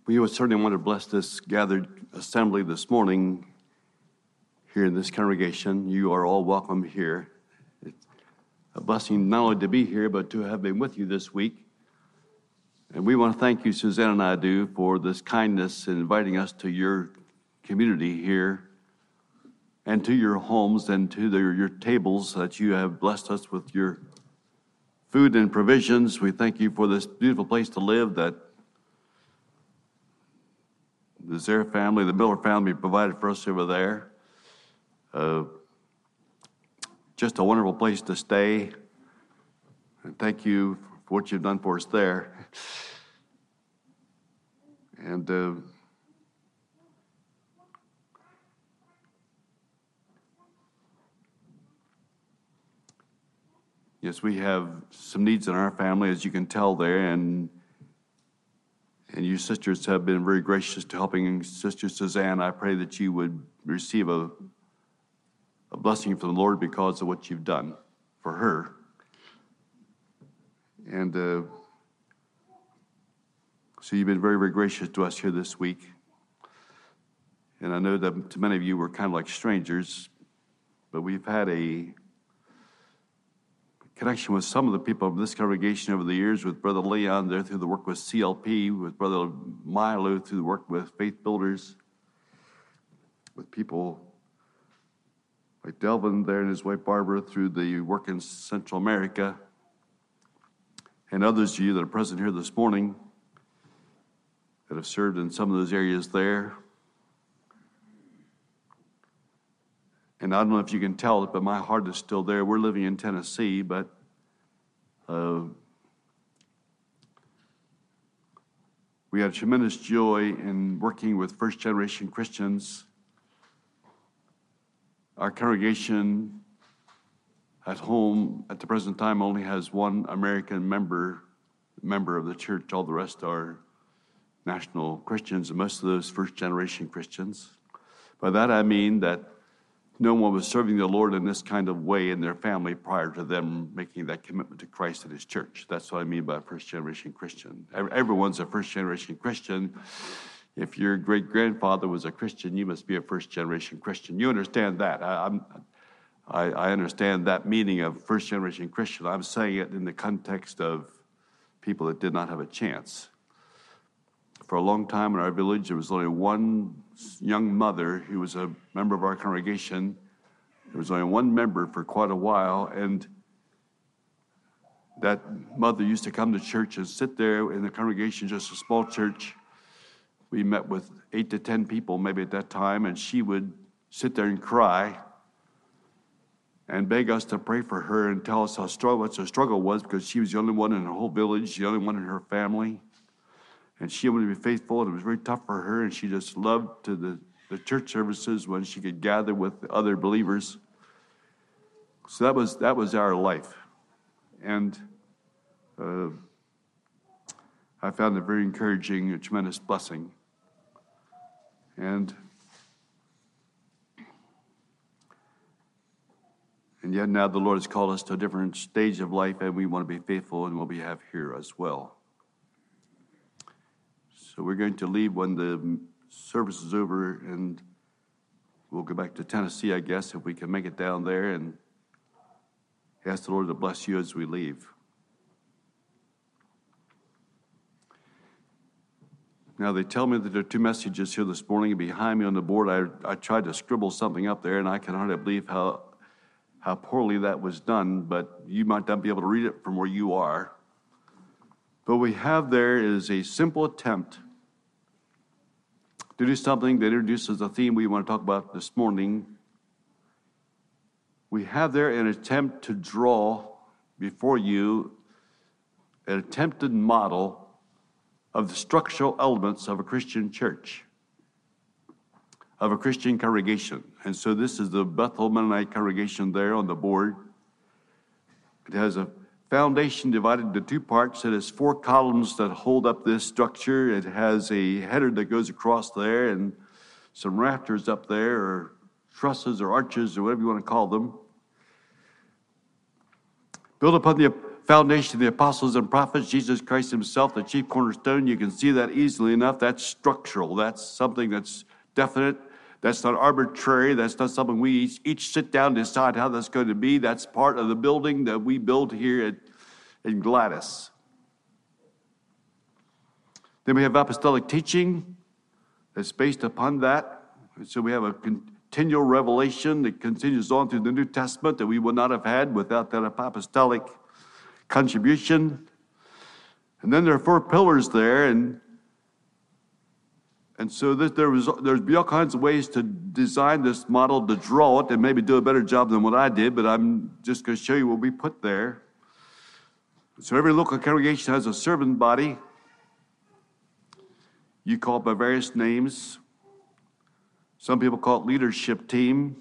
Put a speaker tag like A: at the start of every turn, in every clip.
A: We would certainly want to bless this gathered assembly this morning here in this congregation. You are all welcome here. It's a blessing not only to be here, but to have been with you this week. And we want to thank you, Suzanne and I do, for this kindness in inviting us to your community here and to your homes and to your tables that you have blessed us with your food and provisions. We thank you for this beautiful place to live that the Zare family, the Miller family provided for us over there. Just a wonderful place to stay. And thank you for what you've done for us there. And yes, we have some needs in our family, as you can tell there, and you sisters have been very gracious to helping Sister Suzanne. I pray that you would receive a blessing from the Lord because of what you've done for her. And so you've been very, very gracious to us here this week. And I know that to many of you we're kind of like strangers, but we've had a connection with some of the people of this congregation over the years, with Brother Leon there through the work with CLP, with Brother Milo through the work with Faith Builders, with people like Delvin there and his wife Barbara through the work in Central America, and others of you that are present here this morning that have served in some of those areas there. And I don't know if you can tell it, but my heart is still there. We're living in Tennessee, but we had tremendous joy in working with first-generation Christians. Our congregation at home at the present time only has one American member of the church. All the rest are national Christians, and most of those first-generation Christians. By that I mean that no one was serving the Lord in this kind of way in their family prior to them making that commitment to Christ and His church. That's what I mean by first-generation Christian. Everyone's a first-generation Christian. If your great-grandfather was a Christian, you must be a first-generation Christian. You understand that. I understand that meaning of first-generation Christian. I'm saying it in the context of people that did not have a chance. For a long time in our village, there was only one young mother who was a member of our congregation. There was only one member for quite a while, and that mother used to come to church and sit there in the congregation, just a small church. We met with 8 to 10 people maybe at that time, and she would sit there and cry and beg us to pray for her and tell us what her struggle was, because she was the only one in her whole village, the only one in her family. And she wanted to be faithful, and it was very tough for her, and she just loved to the church services when she could gather with other believers. So that was our life. And I found it very encouraging, a tremendous blessing. And yet now the Lord has called us to a different stage of life, and we want to be faithful in what we have here as well. So we're going to leave when the service is over, and we'll go back to Tennessee, I guess, if we can make it down there, and ask the Lord to bless you as we leave. Now, they tell me that there are 2 messages here this morning. Behind me on the board, I tried to scribble something up there, and I can hardly believe how poorly that was done, but you might not be able to read it from where you are. But we have there is a simple attempt to do something that introduces a theme we want to talk about this morning. We have there an attempt to draw before you an attempted model of the structural elements of a Christian church, of a Christian congregation. And so this is the Bethel Mennonite congregation there on the board. It has a foundation divided into 2 parts. It has 4 columns that hold up this structure. It has a header that goes across there and some rafters up there, or trusses or arches or whatever you want to call them. Built upon the foundation of the apostles and prophets, Jesus Christ himself, the chief cornerstone. You can see that easily enough. That's structural. That's something that's definite. That's not arbitrary. That's not something we each sit down and decide how that's going to be. That's part of the building that we build here in Gladys. Then we have apostolic teaching that's based upon that. So we have a continual revelation that continues on through the New Testament that we would not have had without that apostolic contribution. And then there are 4 pillars there, and so there's be all kinds of ways to design this model, to draw it, and maybe do a better job than what I did, but I'm just going to show you what we put there. So every local congregation has a servant body. You call it by various names. Some people call it leadership team.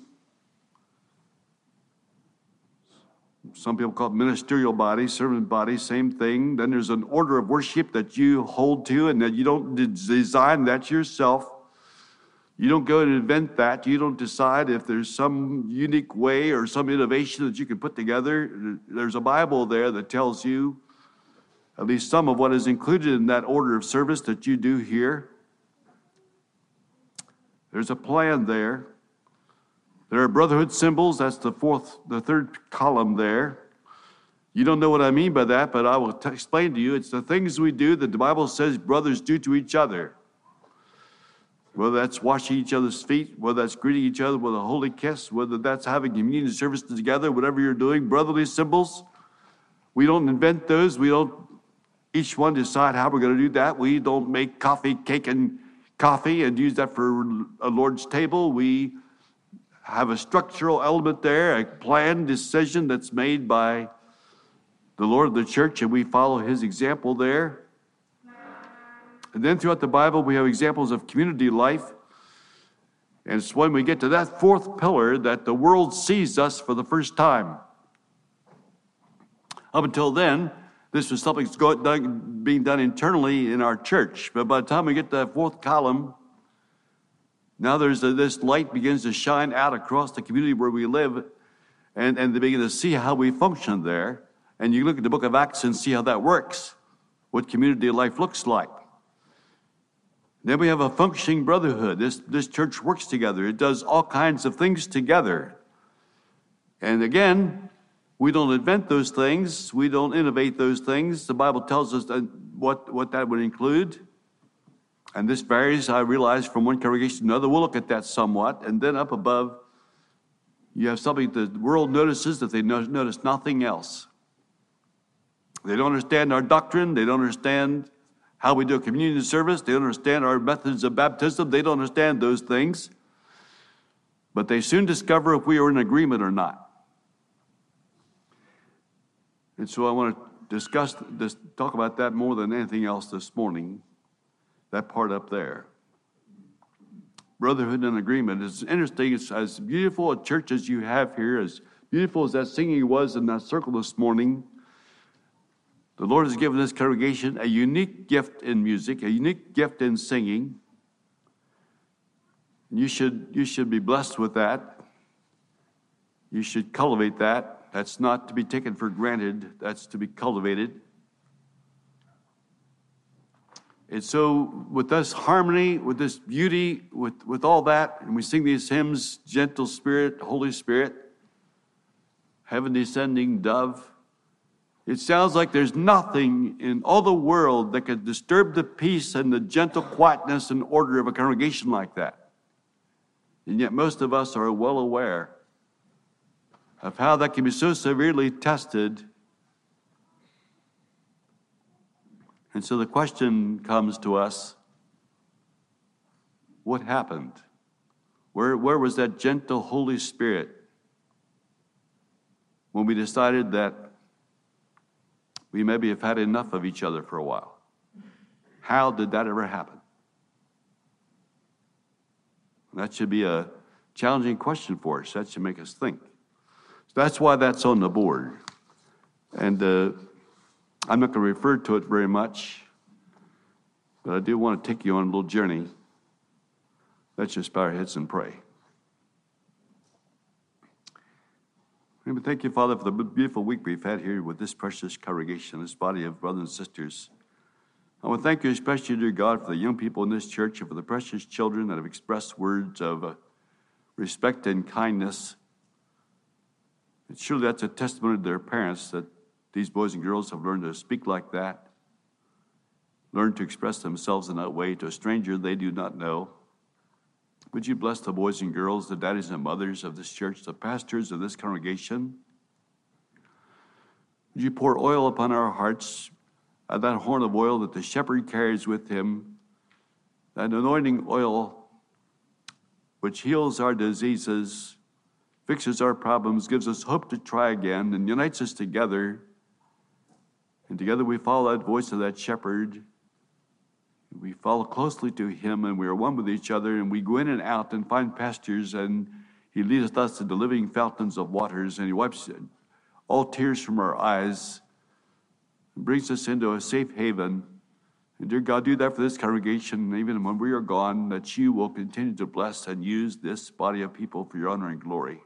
A: Some people call it ministerial body, servant body, same thing. Then there's an order of worship that you hold to and that you don't design that yourself. You don't go and invent that. You don't decide if there's some unique way or some innovation that you can put together. There's a Bible there that tells you at least some of what is included in that order of service that you do here. There's a plan there. There are brotherhood symbols. That's the 3rd column there. You don't know what I mean by that, but I will explain to you. It's the things we do that the Bible says brothers do to each other. Whether that's washing each other's feet, whether that's greeting each other with a holy kiss, whether that's having communion services together, whatever you're doing, brotherly symbols. We don't invent those. We don't each one decide how we're going to do that. We don't make coffee, cake, and coffee and use that for a Lord's table. We have a structural element there, a planned decision that's made by the Lord of the church, and we follow his example there. And then throughout the Bible, we have examples of community life. And it's when we get to that 4th pillar that the world sees us for the first time. Up until then, this was something that's being done internally in our church. But by the time we get to that 4th column, now this light begins to shine out across the community where we live, and they begin to see how we function there. And you look at the book of Acts and see how that works, what community life looks like. Then we have a functioning brotherhood. This church works together. It does all kinds of things together. And again, we don't invent those things. We don't innovate those things. The Bible tells us what that would include. And this varies, I realize, from one congregation to another. We'll look at that somewhat. And then up above, you have something that the world notices that they notice nothing else. They don't understand our doctrine. They don't understand how we do a communion service. They don't understand our methods of baptism. They don't understand those things. But they soon discover if we are in agreement or not. And so I want to talk about that more than anything else this morning. That part up there. Brotherhood and agreement. It's interesting. It's as beautiful a church as you have here, as beautiful as that singing was in that circle this morning. The Lord has given this congregation a unique gift in music, a unique gift in singing. You should be blessed with that. You should cultivate that. That's not to be taken for granted. That's to be cultivated. And so with this harmony, with this beauty, with all that, and we sing these hymns, Gentle Spirit, Holy Spirit, Heaven Descending Dove, it sounds like there's nothing in all the world that could disturb the peace and the gentle quietness and order of a congregation like that. And yet most of us are well aware of how that can be so severely tested. And so the question comes to us, what happened? Where was that gentle Holy Spirit when we decided that we maybe have had enough of each other for a while? How did that ever happen? That should be a challenging question for us. That should make us think. So that's why that's on the board. And I'm not going to refer to it very much, but I do want to take you on a little journey. Let's just bow our heads and pray. And we thank you, Father, for the beautiful week we've had here with this precious congregation, this body of brothers and sisters. I want to thank you especially, dear God, for the young people in this church and for the precious children that have expressed words of respect and kindness. And surely that's a testimony to their parents that these boys and girls have learned to speak like that, learned to express themselves in that way to a stranger they do not know. Would you bless the boys and girls, the daddies and mothers of this church, the pastors of this congregation? Would you pour oil upon our hearts, that horn of oil that the shepherd carries with him, that anointing oil which heals our diseases, fixes our problems, gives us hope to try again, and unites us together. And together we follow that voice of that shepherd. We follow closely to him, and we are one with each other, and we go in and out and find pastures, and he leadeth us to the living fountains of waters, and he wipes all tears from our eyes and brings us into a safe haven. And dear God, do that for this congregation, and even when we are gone, that you will continue to bless and use this body of people for your honor and glory.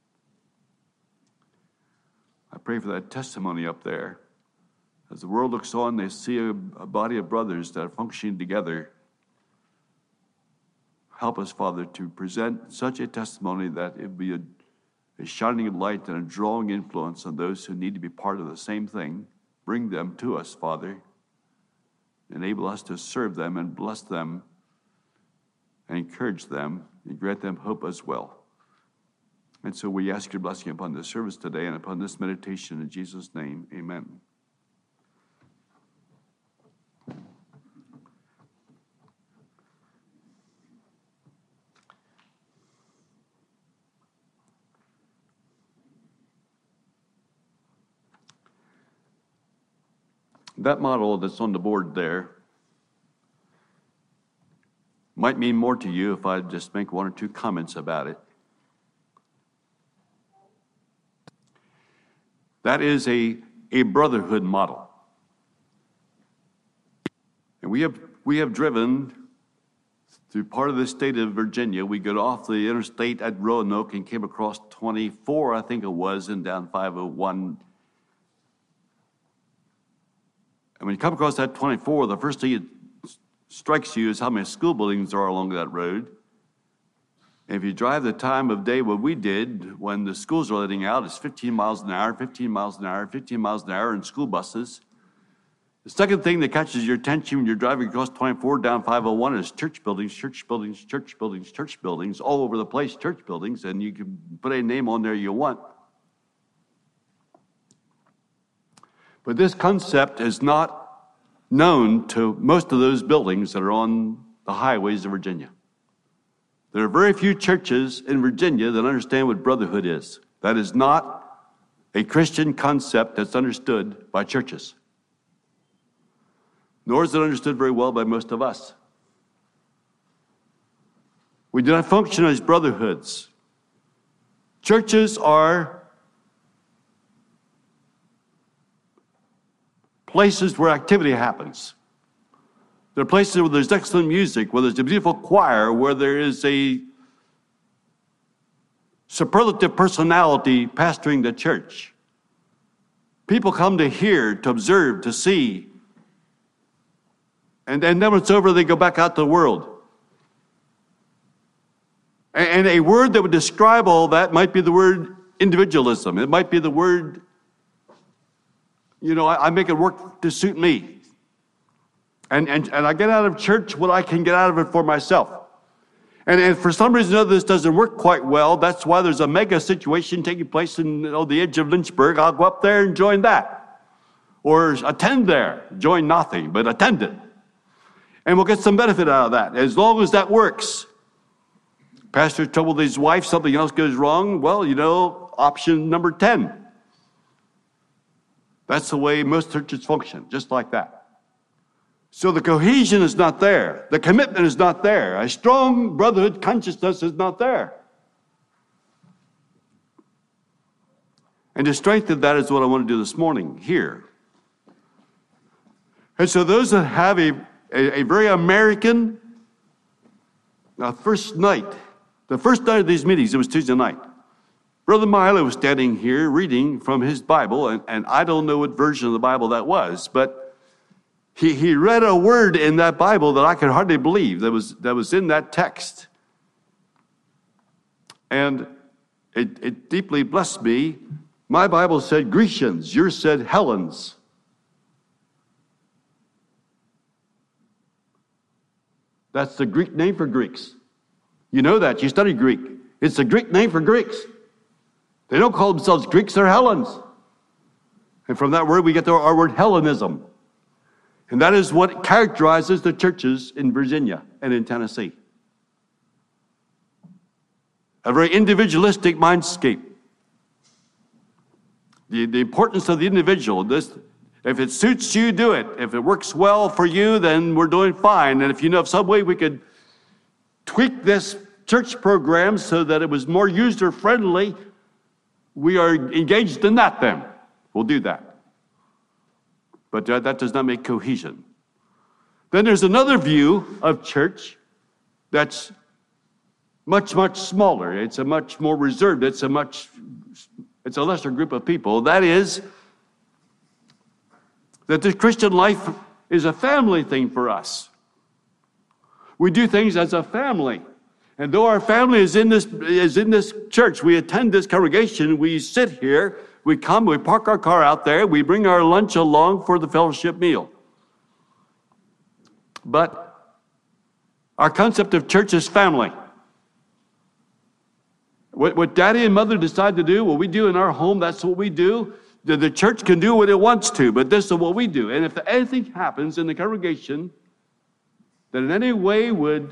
A: I pray for that testimony up there. As the world looks on, they see a body of brothers that are functioning together. Help us, Father, to present such a testimony that it be a shining light and a drawing influence on those who need to be part of the same thing. Bring them to us, Father. Enable us to serve them and bless them and encourage them and grant them hope as well. And so we ask your blessing upon this service today and upon this meditation in Jesus' name. Amen. That model that's on the board there might mean more to you if I just make one or two comments about it. That is a brotherhood model. And we have driven through part of the state of Virginia. We got off the interstate at Roanoke and came across 24, I think it was, and down 501. And when you come across that 24, the first thing that strikes you is how many school buildings there are along that road. And if you drive the time of day what we did when the schools are letting out, it's 15 miles an hour, 15 miles an hour, 15 miles an hour in school buses. The second thing that catches your attention when you're driving across 24 down 501 is church buildings, church buildings, church buildings, church buildings, all over the place, church buildings, and you can put a name on there you want. But this concept is not known to most of those buildings that are on the highways of Virginia. There are very few churches in Virginia that understand what brotherhood is. That is not a Christian concept that's understood by churches. Nor is it understood very well by most of us. We do not function as brotherhoods. Churches are places where activity happens. There are places where there's excellent music, where there's a beautiful choir, where there is a superlative personality pastoring the church. People come to hear, to observe, to see. And then when it's over, they go back out to the world. And a word that would describe all that might be the word individualism. It might be the word, I make it work to suit me. And I get out of church what I can get out of it for myself. And for some reason or other, this doesn't work quite well. That's why there's a mega situation taking place in the edge of Lynchburg. I'll go up there and join that. Or attend there. Join nothing, but attend it. And we'll get some benefit out of that, as long as that works. Pastor's troubled his wife, something else goes wrong. Well, option number 10. That's the way most churches function, just like that. So the cohesion is not there. The commitment is not there. A strong brotherhood consciousness is not there. And to strengthen that is what I want to do this morning here. And so those that have a very American first night, the first night of these meetings, it was Tuesday night. Brother Milo was standing here reading from his Bible, and I don't know what version of the Bible that was, but he read a word in that Bible that I could hardly believe that was in that text. And it deeply blessed me. My Bible said Grecians, yours said Hellenes. That's the Greek name for Greeks. You know that, you study Greek. It's the Greek name for Greeks. They don't call themselves Greeks, they're Hellenes. And from that word we get our word Hellenism. And that is what characterizes the churches in Virginia and in Tennessee. A very individualistic mindscape. The importance of the individual. If it suits you, do it. If it works well for you, then we're doing fine. And if you know of some way we could tweak this church program so that it was more user-friendly, we are engaged in that then. We'll do that. But that does not make cohesion. Then there's another view of church that's much, much smaller. It's a much more reserved. It's a lesser group of people. That is, that the Christian life is a family thing for us. We do things as a family. And though our family is in this church, we attend this congregation, we sit here, we come, we park our car out there, we bring our lunch along for the fellowship meal. But our concept of church is family. What daddy and mother decide to do, what we do in our home, that's what we do. The church can do what it wants to, but this is what we do. And if anything happens in the congregation that in any way would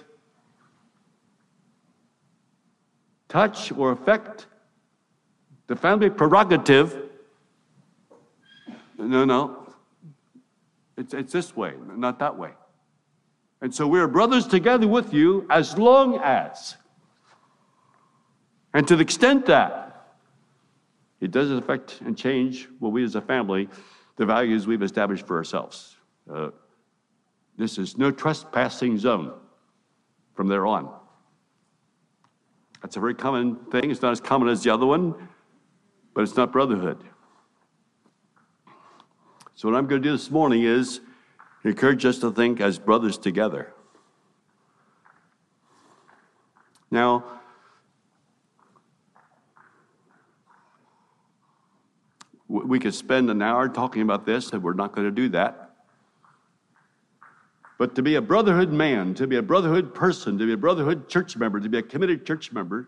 A: touch or affect the family prerogative, no. It's this way, not that way. And so we are brothers together with you as long as, and to the extent that it doesn't affect and change what we as a family, the values we've established for ourselves. This is no trespassing zone from there on. That's a very common thing. It's not as common as the other one, but it's not brotherhood. So what I'm going to do this morning is encourage us to think as brothers together. Now, we could spend an hour talking about this, and we're not going to do that. But to be a brotherhood man, to be a brotherhood person, to be a brotherhood church member, to be a committed church member,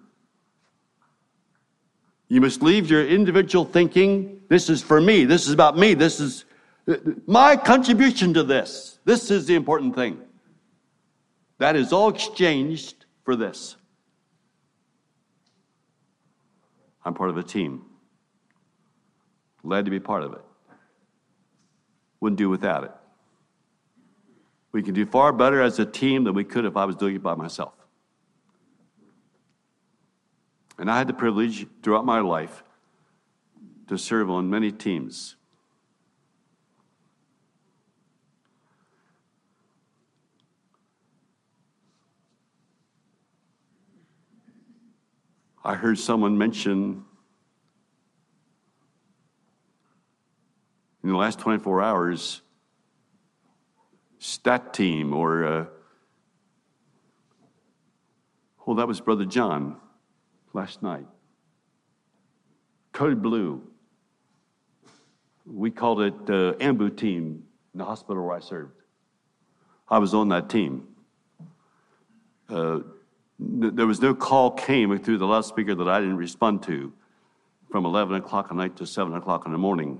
A: you must leave your individual thinking, this is for me, this is about me, this is my contribution to this. This is the important thing. That is all exchanged for this. I'm part of a team. Glad to be part of it. Wouldn't do without it. We can do far better as a team than we could if I was doing it by myself. And I had the privilege throughout my life to serve on many teams. I heard someone mention in the last 24 hours, stat team, or, that was Brother John last night. Code Blue. We called it AMBU team in the hospital where I served. I was on that team. There was no call came through the loudspeaker that I didn't respond to from 11 o'clock at night to 7 o'clock in the morning.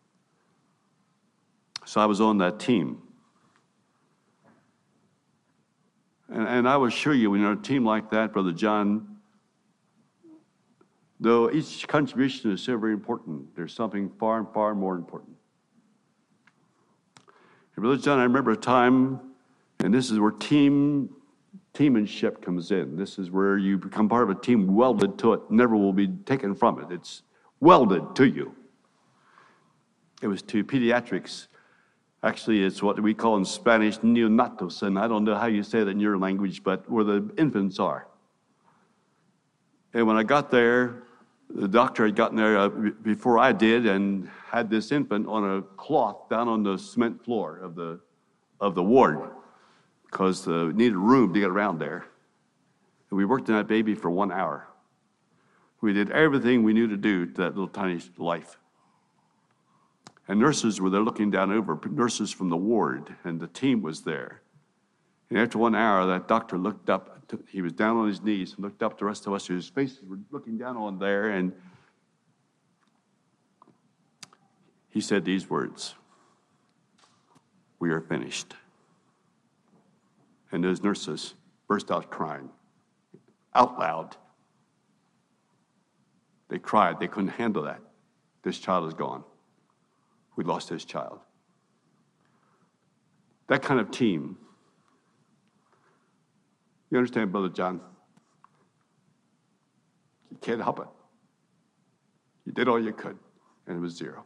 A: So I was on that team. And I will assure you, when you're on a team like that, Brother John, though each contribution is so very important, there's something far, far more important. And Brother John, I remember a time, and this is where teammanship comes in. This is where you become part of a team welded to it, never will be taken from it. It's welded to you. It was to pediatrics. Actually, it's what we call in Spanish neonatos, and I don't know how you say that in your language, but where the infants are. And when I got there, The doctor had gotten there before I did and had this infant on a cloth down on the cement floor of the ward because needed room to get around there. And we worked on that baby for 1 hour. We did everything we knew to do to that little tiny life. And nurses were there looking down over, nurses from the ward, and the team was there. And after 1 hour, that doctor looked up. He was down on his knees and looked up the rest of us. His faces were looking down on there, and he said these words, "We are finished." And those nurses burst out crying, out loud. They cried. They couldn't handle that. This child is gone. We lost his child. That kind of team. You understand, Brother John? You can't help it. You did all you could, and it was zero.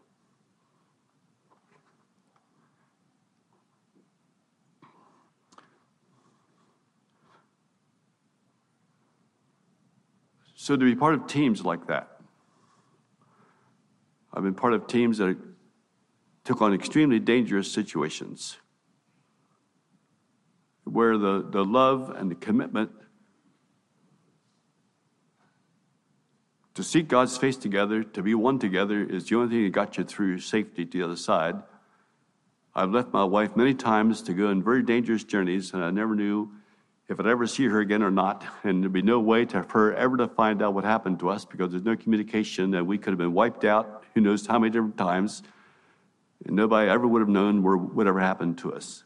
A: So to be part of teams like that, I've been part of teams that took on extremely dangerous situations where the love and the commitment to seek God's face together, to be one together, is the only thing that got you through safety to the other side. I've left my wife many times to go on very dangerous journeys, and I never knew if I'd ever see her again or not, and there'd be no way for her ever to find out what happened to us because there's no communication, and we could have been wiped out who knows how many different times, and nobody ever would have known whatever happened to us.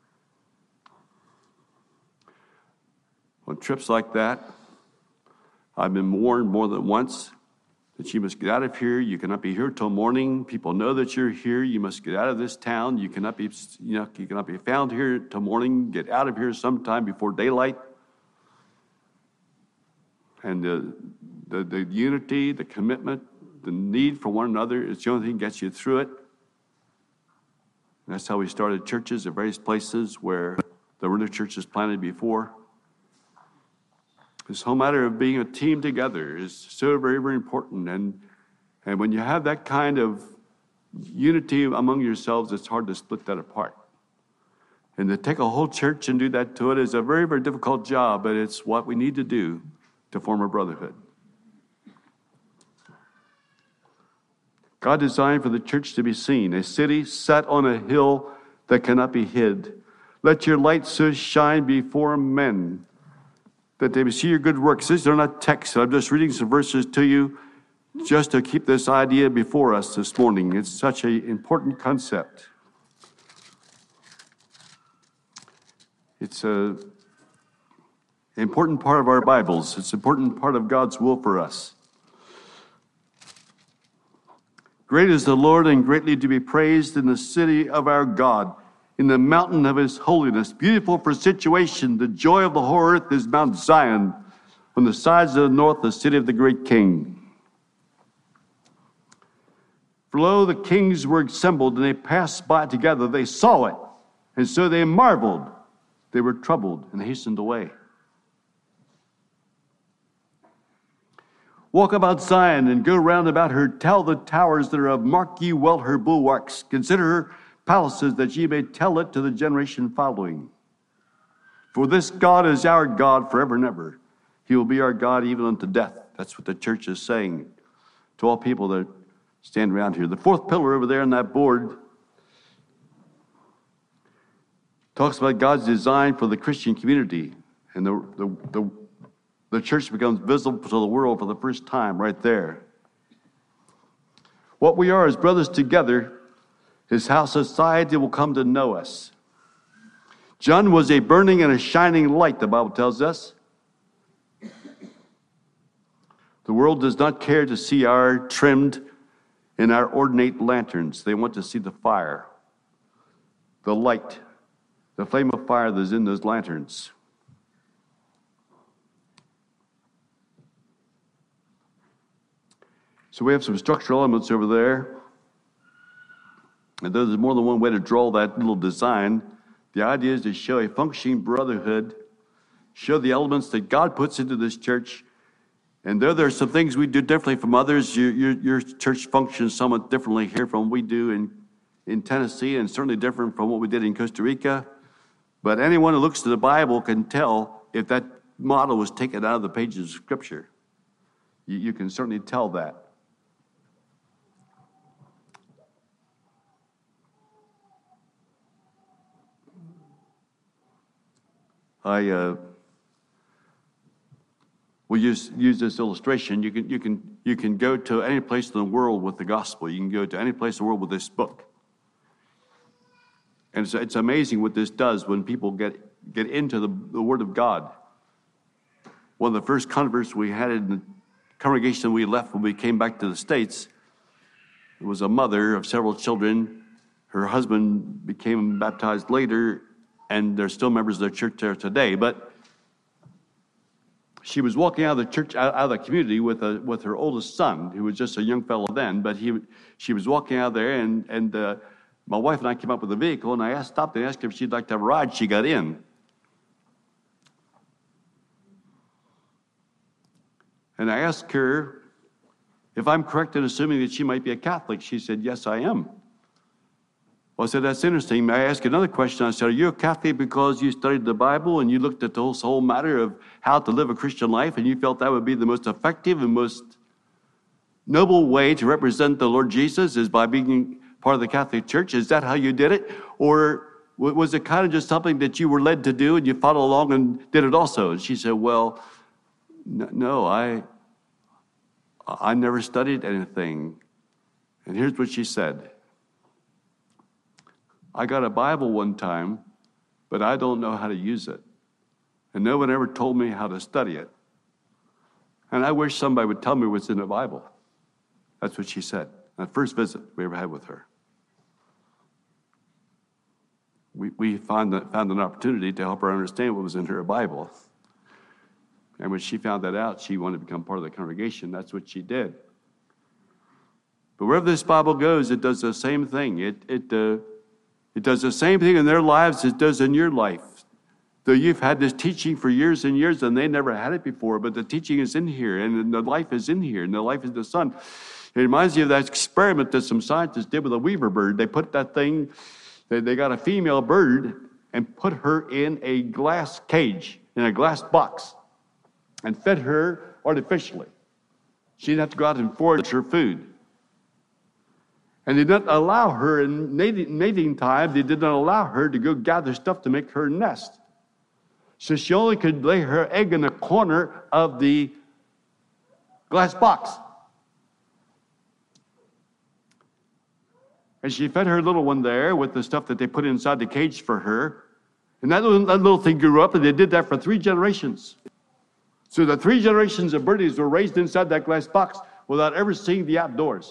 A: On trips like that, I've been warned more than once that you must get out of here. You cannot be here till morning. People know that you're here. You must get out of this town. You cannot be found here till morning. Get out of here sometime before daylight. And the unity, the commitment, the need for one another is the only thing that gets you through it. And that's how we started churches at various places where there were no churches planted before. This whole matter of being a team together is so very, very important. And when you have that kind of unity among yourselves, it's hard to split that apart. And to take a whole church and do that to it is a very, very difficult job, but it's what we need to do to form a brotherhood. God designed for the church to be seen, a city set on a hill that cannot be hid. Let your light so shine before men that they may see your good works. These are not texts. I'm just reading some verses to you just to keep this idea before us this morning. It's such an important concept. It's an important part of our Bibles. It's an important part of God's will for us. Great is the Lord and greatly to be praised in the city of our God, in the mountain of his holiness. Beautiful for situation, the joy of the whole earth is Mount Zion. On the sides of the north, the city of the great king. For lo, the kings were assembled, and they passed by together. They saw it, and so they marveled. They were troubled and hastened away. Walk about Zion and go round about her. Tell the towers that are of, mark ye well her bulwarks. Consider her palaces, that ye may tell it to the generation following. For this God is our God forever and ever. He will be our God even unto death. That's what the church is saying to all people that stand around here. The fourth pillar over there on that board talks about God's design for the Christian community. And the church becomes visible to the world for the first time right there. What we are as brothers together is how society will come to know us. John was a burning and a shining light, the Bible tells us. The world does not care to see our trimmed and our ornate lanterns. They want to see the fire, the light, the flame of fire that's in those lanterns. So we have some structural elements over there. And there's more than one way to draw that little design. The idea is to show a functioning brotherhood, show the elements that God puts into this church, And though there are some things we do differently from others, your church functions somewhat differently here from what we do in Tennessee, and certainly different from what we did in Costa Rica. But anyone who looks to the Bible can tell if that model was taken out of the pages of Scripture. You can certainly tell that. We'll use this illustration. You can go to any place in the world with the gospel. You can go to any place in the world with this book. And it's amazing what this does when people get into the Word of God. One of the first converts we had in the congregation we left when we came back to the States, it was a mother of several children. Her husband became baptized later, and they're still members of the church there today. But she was walking out of the church, out of the community with her oldest son, who was just a young fellow then. But she was walking out there, and my wife and I came up with a vehicle, and I stopped and asked her if she'd like to have a ride. She got in. And I asked her if I'm correct in assuming that she might be a Catholic. She said, yes, I am. Well, I said, that's interesting. I asked another question. I said, are you a Catholic because you studied the Bible and you looked at the whole matter of how to live a Christian life, and you felt that would be the most effective and most noble way to represent the Lord Jesus is by being part of the Catholic Church? Is that how you did it? Or was it kind of just something that you were led to do and you followed along and did it also? And she said, well, no, I never studied anything. And here's what she said. I got a Bible one time, but I don't know how to use it. And no one ever told me how to study it. And I wish somebody would tell me what's in the Bible. That's what she said. The first visit we ever had with her. We found an opportunity to help her understand what was in her Bible. And when she found that out, she wanted to become part of the congregation. That's what she did. But wherever this Bible goes, it does the same thing. It does the same thing in their lives as it does in your life. Though you've had this teaching for years and years, and they never had it before, but the teaching is in here, and the life is in here, and the life is the Son. It reminds me of that experiment that some scientists did with a weaver bird. They put that thing, they got a female bird and put her in a glass cage, in a glass box, and fed her artificially. She didn't have to go out and forage her food. And they didn't allow her in mating time, they did not allow her to go gather stuff to make her nest. So she only could lay her egg in the corner of the glass box. And she fed her little one there with the stuff that they put inside the cage for her. And that little thing grew up, and they did that for 3 generations. So the 3 generations of birdies were raised inside that glass box without ever seeing the outdoors.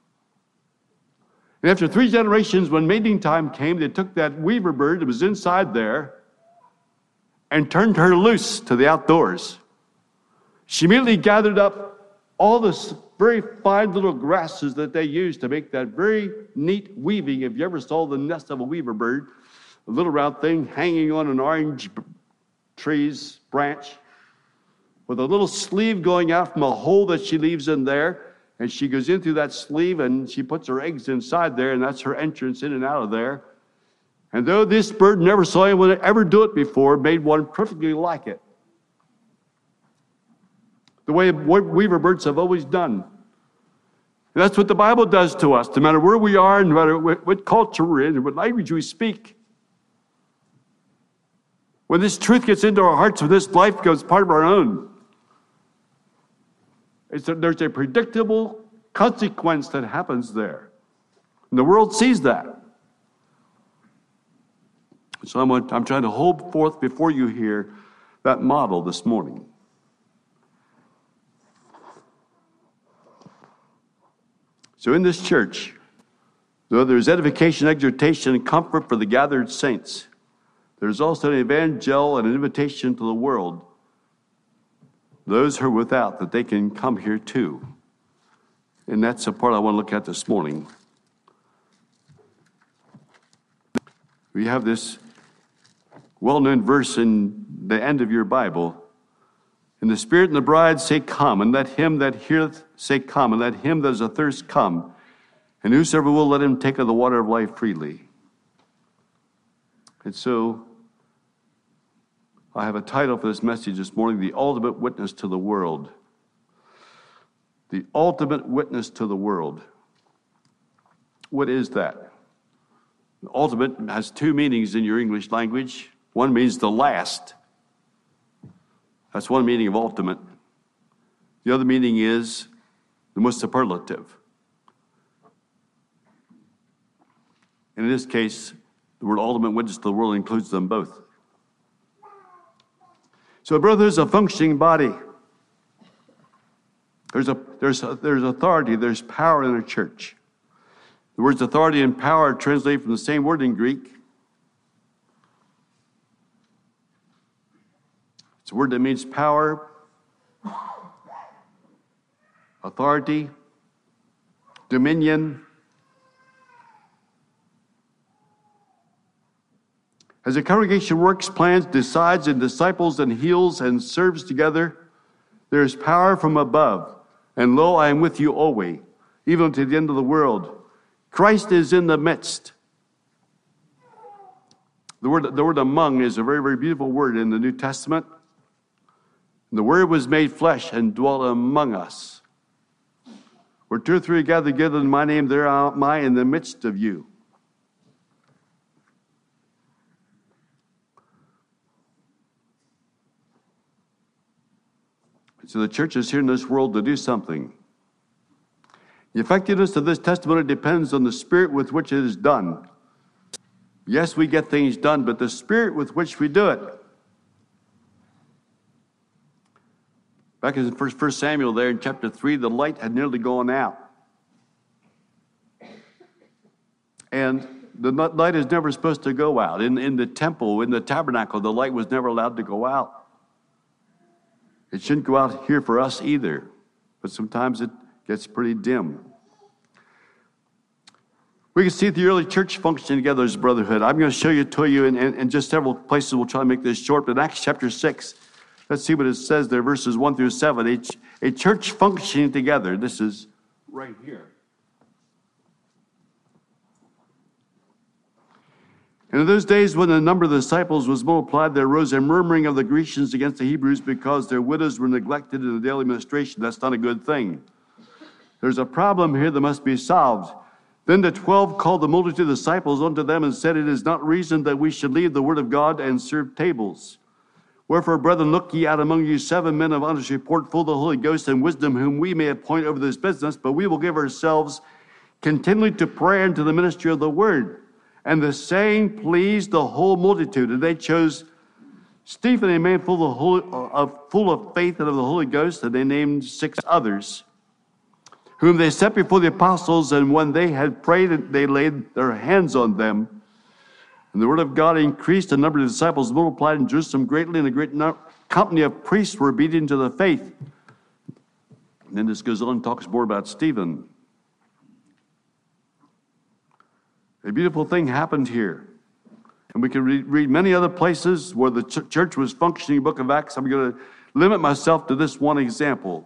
A: And after 3 generations, when mating time came, they took that weaver bird that was inside there and turned her loose to the outdoors. She immediately gathered up all the very fine little grasses that they used to make that very neat weaving. If you ever saw the nest of a weaver bird, a little round thing hanging on an orange tree's branch with a little sleeve going out from a hole that she leaves in there. And she goes in through that sleeve and she puts her eggs inside there, and that's her entrance in and out of there. And though this bird never saw anyone ever do it before, made one perfectly like it. The way weaver birds have always done. And that's what the Bible does to us, no matter where we are, no matter what culture we're in, and what language we speak. When this truth gets into our hearts, when this life becomes part of our own, there's a predictable consequence that happens there. And the world sees that. So I'm trying to hold forth before you here that model this morning. So in this church, though there's edification, exhortation, and comfort for the gathered saints, there's also an evangel and an invitation to the world, those who are without, that they can come here too. And that's the part I want to look at this morning. We have this well-known verse in the end of your Bible. And the Spirit and the bride say, Come, and let him that heareth say, Come, and let him that is athirst come. And whosoever will, let him take of the water of life freely. And so, I have a title for this message this morning, The Ultimate Witness to the World. The ultimate witness to the world. What is that? The ultimate has two meanings in your English language. One means the last. That's one meaning of ultimate. The other meaning is the most superlative. And in this case, the word ultimate witness to the world includes them both. So, brother, there's a functioning body. There's authority, there's power in a church. The words authority and power are translated from the same word in Greek. It's a word that means power, authority, dominion. As a congregation works, plans, decides, and disciples, and heals, and serves together, there is power from above. And lo, I am with you always, even to the end of the world. Christ is in the midst. The word among is a very, very beautiful word in the New Testament. The Word was made flesh and dwelt among us. Where two or three are gathered together in my name, there am I in the midst of you. So the church is here in this world to do something. The effectiveness of this testimony depends on the spirit with which it is done. Yes, we get things done, but the spirit with which we do it. Back in 1 Samuel there in chapter 3, the light had nearly gone out. And the light is never supposed to go out. In the temple, in the tabernacle, the light was never allowed to go out. It shouldn't go out here for us either, but sometimes it gets pretty dim. We can see the early church functioning together as brotherhood. I'm going to show you to you in just several places. We'll try to make this short, but in Acts chapter 6, let's see what it says there, verses 1 through 7. A church functioning together. This is right here. And in those days, when the number of the disciples was multiplied, there arose a murmuring of the Grecians against the Hebrews because their widows were neglected in the daily ministration. That's not a good thing. There's a problem here that must be solved. Then the 12 called the multitude of disciples unto them and said, It is not reason that we should leave the word of God and serve tables. Wherefore, brethren, look ye out among you 7 men of honest report, full of the Holy Ghost and wisdom, whom we may appoint over this business, but we will give ourselves continually to prayer and to the ministry of the word. And the saying pleased the whole multitude. And they chose Stephen, a man full of faith and of the Holy Ghost, and they named 6 others, whom they set before the apostles. And when they had prayed, they laid their hands on them. And the word of God increased, the number of disciples multiplied in Jerusalem greatly, and a great company of priests were obedient to the faith. And then this goes on and talks more about Stephen. A beautiful thing happened here. And we can read many other places where the church was functioning in the book of Acts. I'm going to limit myself to this one example.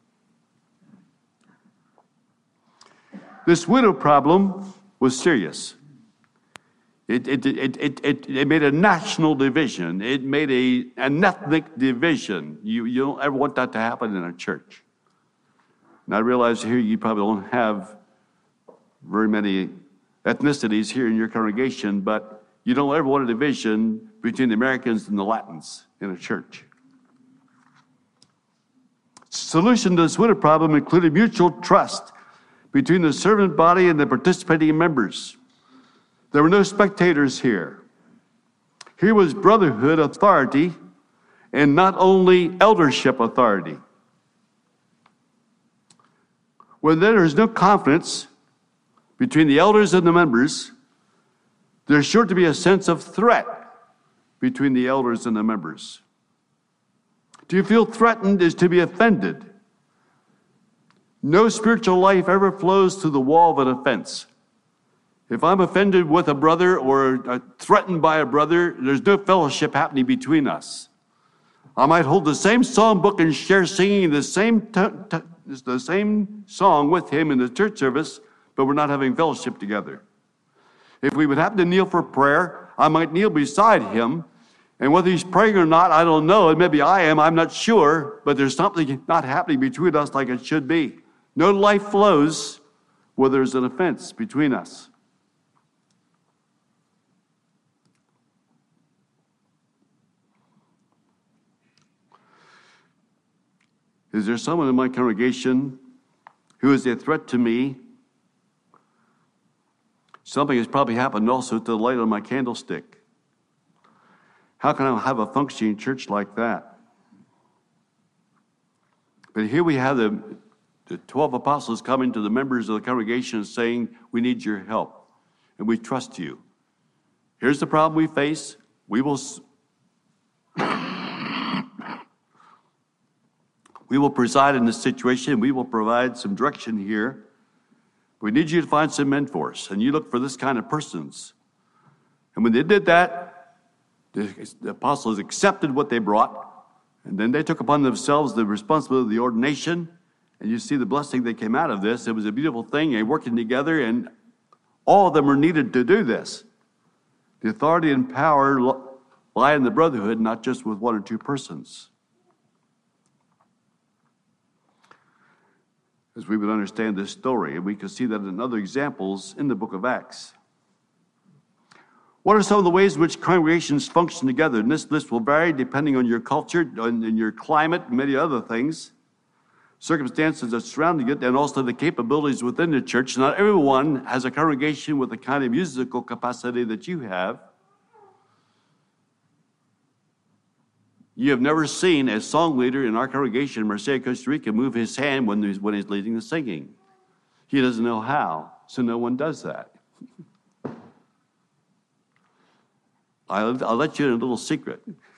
A: This widow problem was serious. It made a national division. It made an ethnic division. You don't ever want that to happen in a church. And I realize here you probably don't have very many ethnicities here in your congregation, but you don't ever want a division between the Americans and the Latins in a church. Solution to this widow problem included mutual trust between the servant body and the participating members. There were no spectators here. Here was brotherhood authority, and not only eldership authority. When there is no confidence between the elders and the members, there's sure to be a sense of threat between the elders and the members. To feel threatened is to be offended. No spiritual life ever flows through the wall of an offense. If I'm offended with a brother or threatened by a brother, there's no fellowship happening between us. I might hold the same songbook and share singing the same song with him in the church service, but we're not having fellowship together. If we would happen to kneel for prayer, I might kneel beside him, and whether he's praying or not, I don't know, and maybe I am, I'm not sure, but there's something not happening between us like it should be. No life flows where there's an offense between us. Is there someone in my congregation who is a threat to me? Something has probably happened also to the light on my candlestick. How can I have a functioning church like that? But here we have the 12 apostles coming to the members of the congregation and saying, we need your help, and we trust you. Here's the problem we face. We will preside in this situation. We will provide some direction here. We need you to find some mentors, and you look for this kind of persons. And when they did that, the apostles accepted what they brought, and then they took upon themselves the responsibility of the ordination, and you see the blessing that came out of this. It was a beautiful thing, they working together, and all of them are needed to do this. The authority and power lie in the brotherhood, not just with one or two persons. As we would understand this story, and we can see that in other examples in the book of Acts. What are some of the ways in which congregations function together? And this list will vary depending on your culture and your climate and many other things, circumstances that surrounding it, and also the capabilities within the church. Not everyone has a congregation with the kind of musical capacity that you have. You have never seen a song leader in our congregation in Marseille, Costa Rica, move his hand when he's leading the singing. He doesn't know how, so no one does that. I'll let you in a little secret.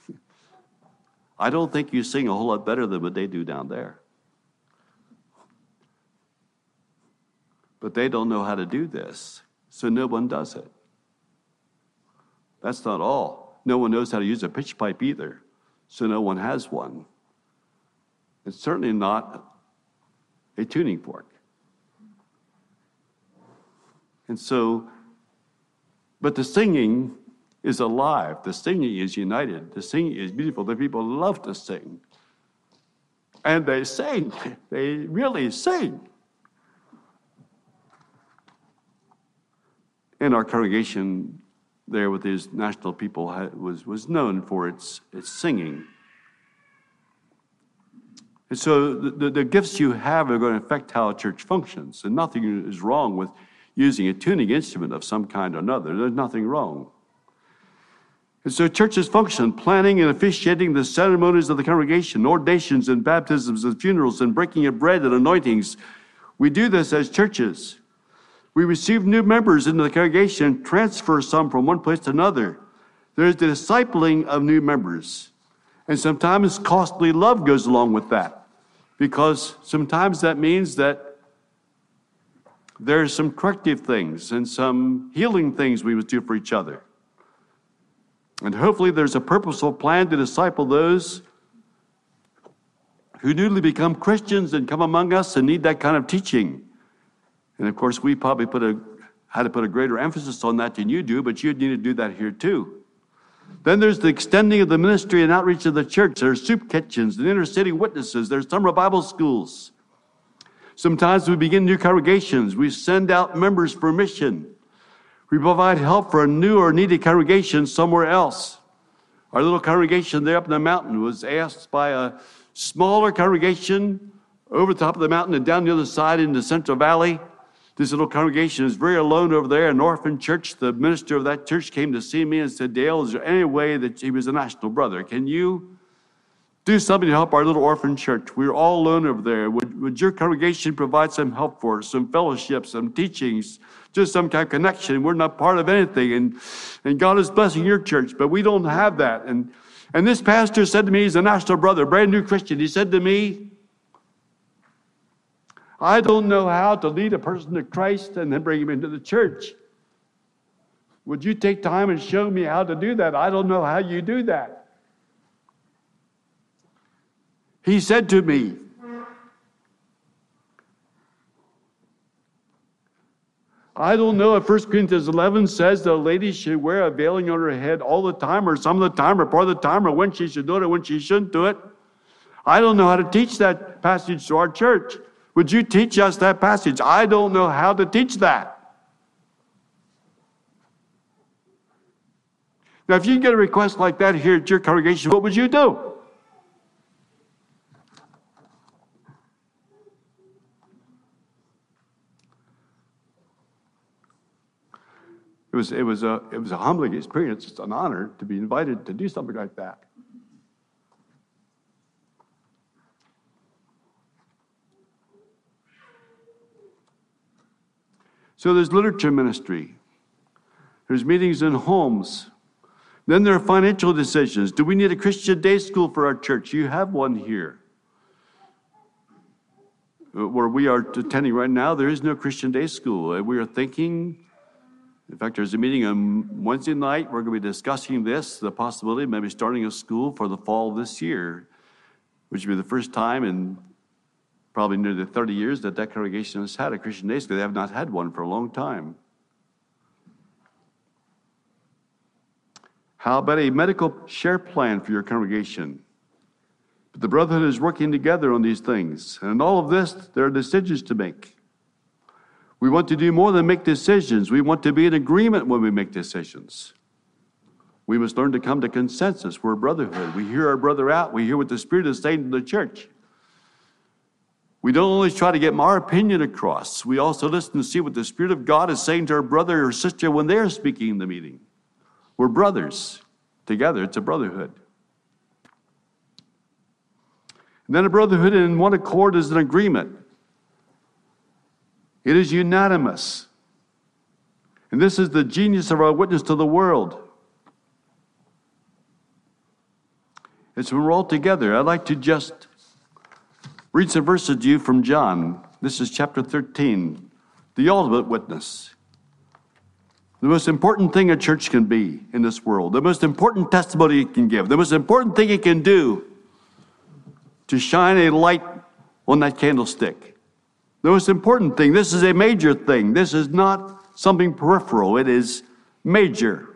A: I don't think you sing a whole lot better than what they do down there. But they don't know how to do this, so no one does it. That's not all. No one knows how to use a pitch pipe either. So no one has one. It's certainly not a tuning fork. And so, but the singing is alive. The singing is united. The singing is beautiful. The people love to sing. And they sing. They really sing. And our congregation there with these national people was known for its singing. And so the gifts you have are going to affect how a church functions. And nothing is wrong with using a tuning instrument of some kind or another. There's nothing wrong. And so churches function, planning and officiating the ceremonies of the congregation, ordinations and baptisms and funerals and breaking of bread and anointings. We do this as churches. We receive new members into the congregation and transfer some from one place to another. There's the discipling of new members. And sometimes costly love goes along with that, because sometimes that means that there's some corrective things and some healing things we must do for each other. And hopefully there's a purposeful plan to disciple those who newly become Christians and come among us and need that kind of teaching. And of course, we probably had to put a greater emphasis on that than you do, but you need to do that here too. Then there's the extending of the ministry and outreach of the church. There's soup kitchens and inner-city witnesses. There's summer Bible schools. Sometimes we begin new congregations. We send out members for mission. We provide help for a new or needy congregation somewhere else. Our little congregation there up in the mountain was asked by a smaller congregation over the top of the mountain and down the other side in the Central Valley. This little congregation is very alone over there, an orphan church. The minister of that church came to see me and said, Dale, is there any way that he was a national brother? Can you do something to help our little orphan church? We're all alone over there. Would your congregation provide some help for us, some fellowship, some teachings, just some kind of connection? We're not part of anything, and God is blessing your church, but we don't have that. And this pastor said to me, he's a national brother, brand new Christian. He said to me, I don't know how to lead a person to Christ and then bring him into the church. Would you take time and show me how to do that? I don't know how you do that. He said to me, I don't know if 1 Corinthians 11 says that a lady should wear a veiling on her head all the time, or some of the time, or part of the time, or when she should do it, or when she shouldn't do it. I don't know how to teach that passage to our church. Would you teach us that passage? I don't know how to teach that. Now, if you get a request like that here at your congregation, what would you do? It was a humbling experience. It's an honor to be invited to do something like that. So there's literature ministry. There's meetings in homes. Then there are financial decisions. Do we need a Christian day school for our church? You have one here. Where we are attending right now, there is no Christian day school. We are thinking, in fact, there's a meeting on Wednesday night. We're going to be discussing this, the possibility of maybe starting a school for the fall of this year, which would be the first time in probably nearly 30 years that congregation has had a Christian day school. They have not had one for a long time. How about a medical share plan for your congregation? But the brotherhood is working together on these things. And in all of this, there are decisions to make. We want to do more than make decisions. We want to be in agreement when we make decisions. We must learn to come to consensus. We're a brotherhood. We hear our brother out. We hear what the Spirit is saying to the church. We don't only try to get our opinion across. We also listen to see what the Spirit of God is saying to our brother or sister when they're speaking in the meeting. We're brothers together. It's a brotherhood. And then a brotherhood in one accord is an agreement. It is unanimous. And this is the genius of our witness to the world. It's when we're all together. I'd like to just read some verses to you from John. This is chapter 13, the ultimate witness. The most important thing a church can be in this world, the most important testimony it can give, the most important thing it can do to shine a light on that candlestick. The most important thing, this is a major thing. This is not something peripheral. It is major.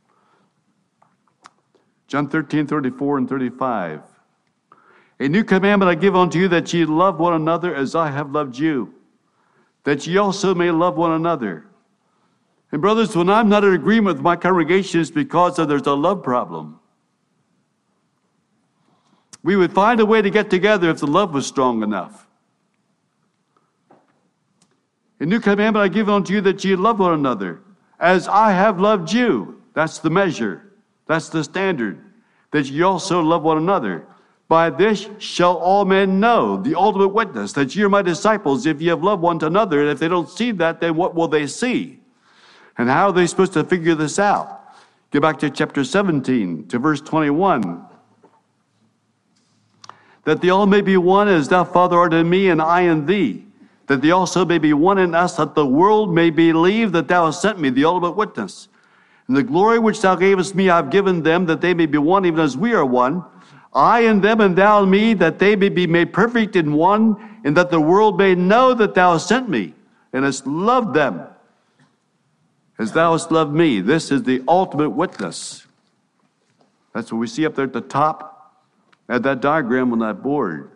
A: John 13, 34 and 35. A new commandment I give unto you, that ye love one another as I have loved you, that ye also may love one another. And brothers, when I'm not in agreement with my congregation, it's because there's a love problem. We would find a way to get together if the love was strong enough. A new commandment I give unto you, that ye love one another, as I have loved you. That's the measure. That's the standard. That ye also love one another. By this shall all men know, the ultimate witness, that ye are my disciples, if ye have loved one to another. And if they don't see that, then what will they see? And how are they supposed to figure this out? Get back to chapter 17, to verse 21. That they all may be one, as thou, Father, art in me, and I in thee. That they also may be one in us, that the world may believe that thou hast sent me, the ultimate witness. And the glory which thou gavest me I have given them, that they may be one, even as we are one. I in them, and thou in me, that they may be made perfect in one, and that the world may know that thou hast sent me, and hast loved them as thou hast loved me. This is the ultimate witness. That's what we see up there at the top, at that diagram on that board.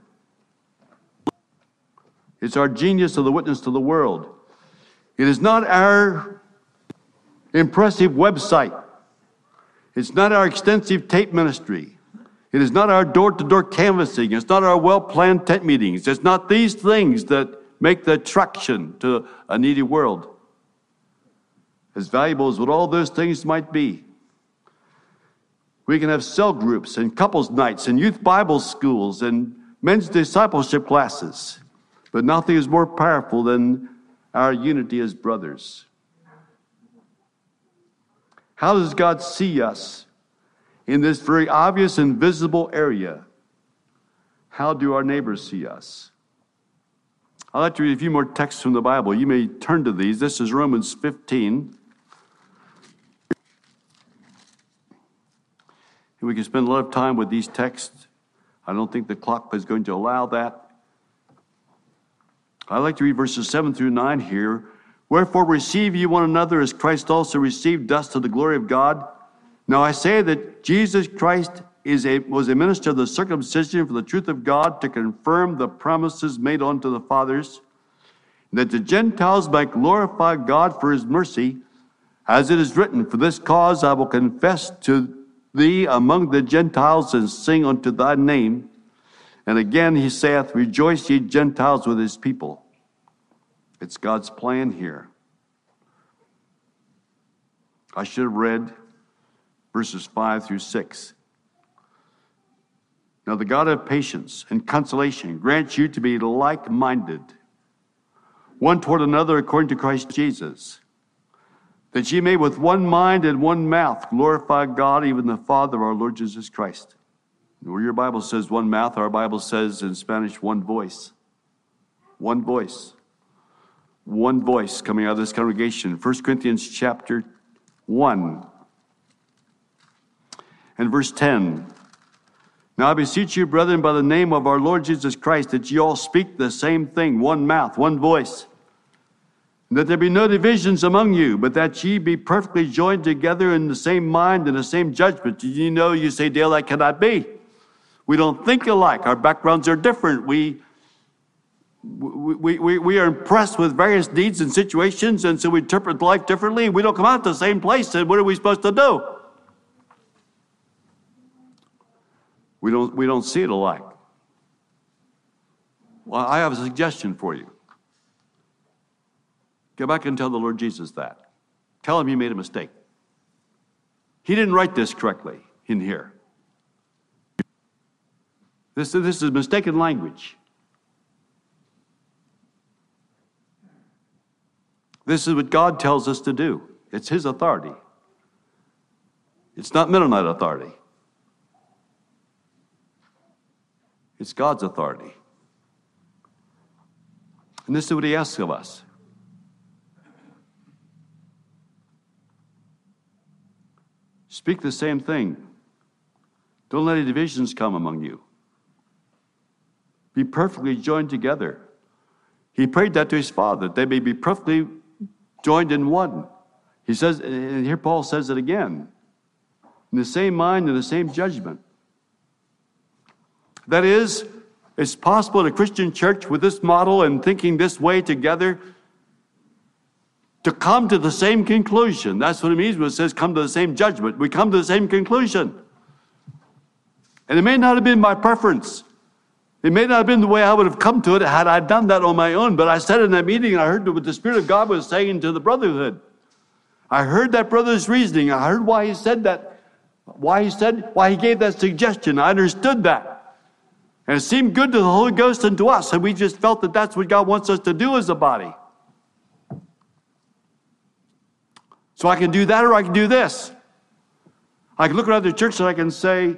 A: It's our genius of the witness to the world. It is not our impressive website. It's not our extensive tape ministry. It is not our door-to-door canvassing. It's not our well-planned tent meetings. It's not these things that make the attraction to a needy world. As valuable as what all those things might be, we can have cell groups and couples nights and youth Bible schools and men's discipleship classes, but nothing is more powerful than our unity as brothers. How does God see us in this very obvious and visible area? How do our neighbors see us? I'd like to read a few more texts from the Bible. You may turn to these. This is Romans 15. And we can spend a lot of time with these texts. I don't think the clock is going to allow that. I'd like to read verses 7 through 9 here. Wherefore receive ye one another as Christ also received us to the glory of God. Now I say that Jesus Christ was a minister of the circumcision for the truth of God, to confirm the promises made unto the fathers, that the Gentiles might glorify God for his mercy, as it is written, for this cause I will confess to thee among the Gentiles, and sing unto thy name. And again he saith, rejoice ye Gentiles with his people. It's God's plan here. I should have read verses 5 through 6. Now the God of patience and consolation grant you to be like-minded, one toward another according to Christ Jesus, that ye may with one mind and one mouth glorify God, even the Father of our Lord Jesus Christ. Where your Bible says one mouth, our Bible says in Spanish one voice. One voice. One voice coming out of this congregation. 1 Corinthians chapter 1 and verse 10. Now I beseech you, brethren, by the name of our Lord Jesus Christ, that ye all speak the same thing, one mouth, one voice. And that there be no divisions among you, but that ye be perfectly joined together in the same mind and the same judgment. You know, you say, Dale, that cannot be. We don't think alike. Our backgrounds are different. We are impressed with various needs and situations, and so we interpret life differently. We don't come out the same place, and what are we supposed to do? We don't see it alike. Well, I have a suggestion for you. Go back and tell the Lord Jesus that. Tell him you made a mistake. He didn't write this correctly in here. This is mistaken language. This is what God tells us to do. It's his authority. It's not Mennonite authority. It's God's authority. And this is what he asks of us. Speak the same thing. Don't let any divisions come among you. Be perfectly joined together. He prayed that to his Father, that they may be perfectly joined in one. He says, and here Paul says it again, in the same mind and the same judgment. That is, it's possible in a Christian church with this model and thinking this way together to come to the same conclusion. That's what it means when it says come to the same judgment. We come to the same conclusion. And it may not have been my preference. It may not have been the way I would have come to it had I done that on my own, but I said in that meeting, and I heard what the Spirit of God was saying to the brotherhood. I heard that brother's reasoning. I heard why he said that, why he gave that suggestion. I understood that. And it seemed good to the Holy Ghost and to us, and we just felt that that's what God wants us to do as a body. So I can do that or I can do this. I can look around the church and I can say,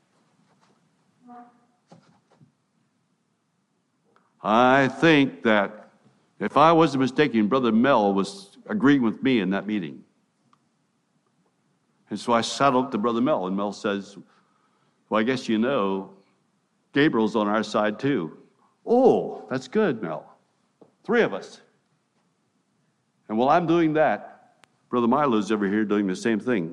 A: I think that if I wasn't mistaken, Brother Mel was agreeing with me in that meeting. And so I saddled up to Brother Mel, and Mel says, well, I guess you know, Gabriel's on our side too. Oh, that's good, Mel. 3 of us. And while I'm doing that, Brother Milo's over here doing the same thing.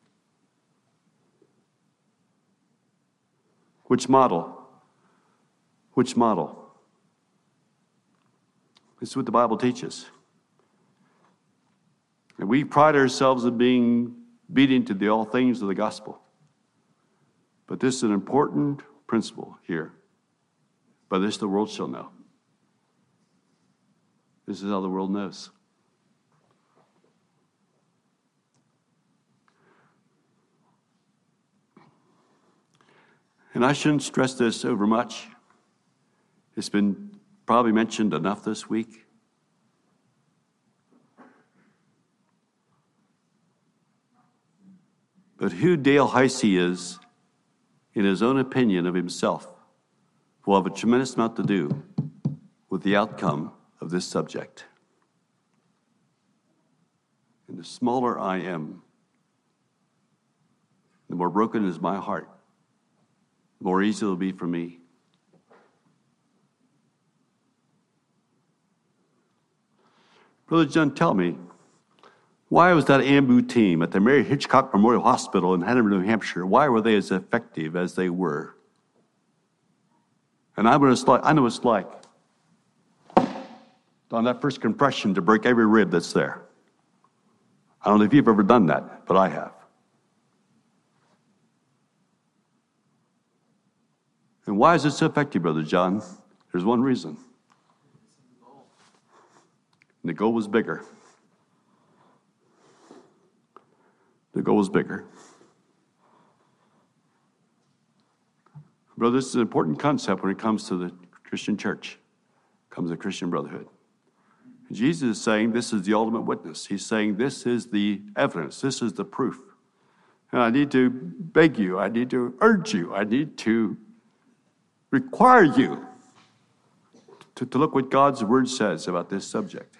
A: Which model? Which model? This is what the Bible teaches. And we pride ourselves in being obedient to the all things of the gospel. But this is an important principle here. By this the world shall know. This is how the world knows. And I shouldn't stress this over much. It's been probably mentioned enough this week. But who Dale Heisey is, in his own opinion of himself, will have a tremendous amount to do with the outcome of this subject. And the smaller I am, the more broken is my heart. the more easy it'll be for me. Brother John, tell me, why was that AMBU team at the Mary Hitchcock Memorial Hospital in Hanover, New Hampshire, why were they as effective as they were? And I know what it's like on that first compression to break every rib that's there. I don't know if you've ever done that, but I have. And why is it so effective, Brother John? There's one reason. The goal was bigger. The goal was bigger. Brother, this is an important concept when it comes to the Christian church, comes to Christian brotherhood. Jesus is saying this is the ultimate witness. He's saying this is the evidence. This is the proof. And I need to beg you. I need to urge you. I need to require you to look what God's word says about this subject.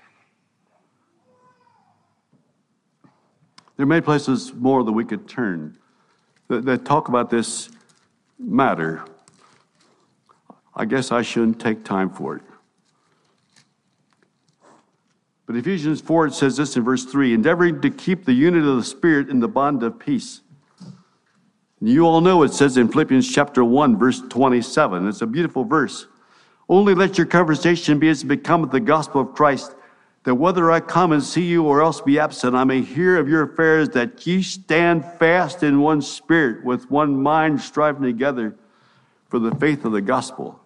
A: There are many places more that we could turn that talk about this matter. I guess I shouldn't take time for it. But Ephesians 4, it says this in verse 3, endeavoring to keep the unity of the Spirit in the bond of peace. And you all know it says in Philippians chapter 1, verse 27. It's a beautiful verse. Only let your conversation be as it becometh the gospel of Christ, that whether I come and see you or else be absent, I may hear of your affairs, that ye stand fast in one spirit, with one mind striving together for the faith of the gospel.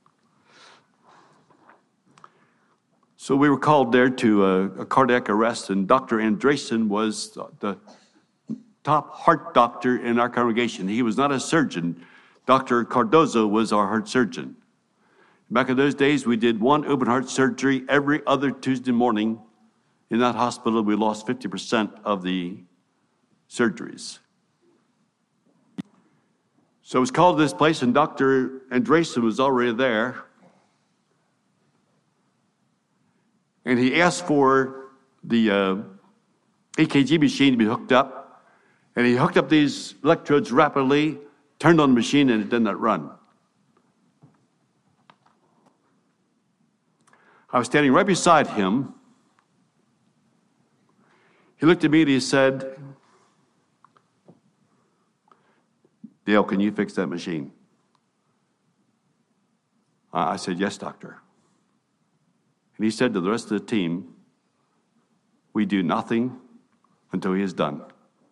A: So we were called there to a cardiac arrest, and Dr. Andresen was the top heart doctor in our congregation. He was not a surgeon. Dr. Cardozo was our heart surgeon. Back in those days, we did one open heart surgery every other Tuesday morning. In that hospital, we lost 50% of the surgeries. So I was called to this place, and Dr. Andresen was already there. And he asked for the EKG machine to be hooked up. And he hooked up these electrodes rapidly, turned on the machine, and it did not run. I was standing right beside him. He looked at me and he said, Dale, can you fix that machine? I said, yes, doctor. And he said to the rest of the team, we do nothing until he is done.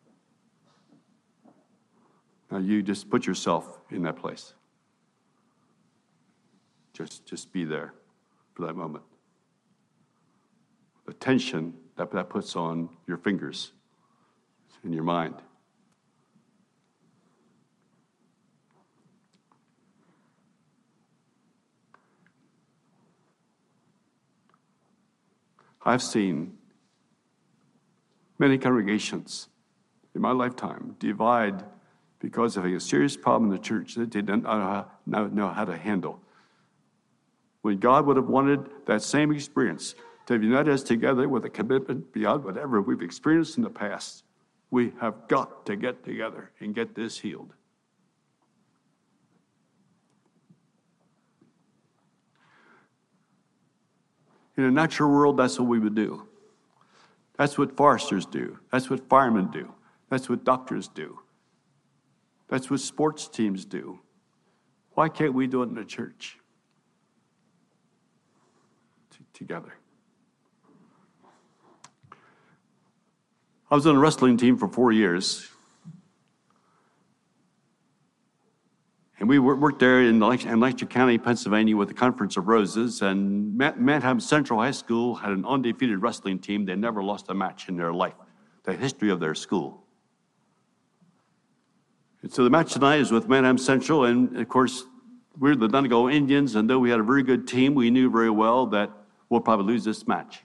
A: Now you just put yourself in that place. Just be there for that moment. The tension that puts on your fingers and your mind. I've seen many congregations in my lifetime divide because of a serious problem in the church that they didn't know how to handle. When God would have wanted that same experience to unite us together with a commitment beyond whatever we've experienced in the past, we have got to get together and get this healed. In a natural world, that's what we would do. That's what foresters do. That's what firemen do. That's what doctors do. That's what sports teams do. Why can't we do it in the church? Together. I was on a wrestling team for 4 years. And we worked there in Lancaster County, Pennsylvania with the Conference of Roses. And Manhattan Central High School had an undefeated wrestling team. They never lost a match in their life, the history of their school. And so the match tonight is with Manhattan Central. And, of course, we're the Donegal Indians. And though we had a very good team, we knew very well that we'll probably lose this match.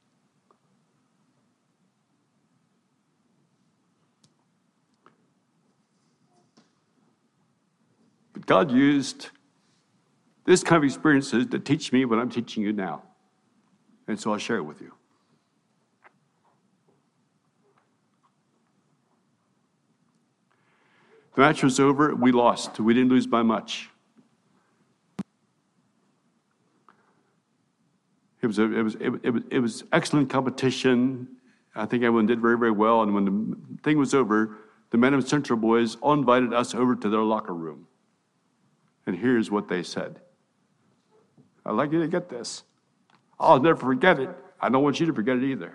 A: But God used this kind of experiences to teach me what I'm teaching you now. And so I'll share it with you. The match was over. We lost. We didn't lose by much. It was excellent competition. I think everyone did very, very well. And when the thing was over, the Men of Central boys all invited us over to their locker room. And here's what they said. I'd like you to get this. I'll never forget it. I don't want you to forget it either.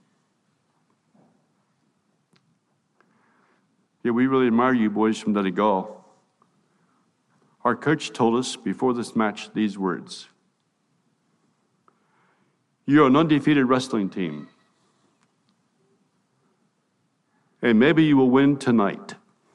A: Yeah, we really admire you boys from Donegal. Our coach told us before this match these words. You're an undefeated wrestling team. And maybe you will win tonight.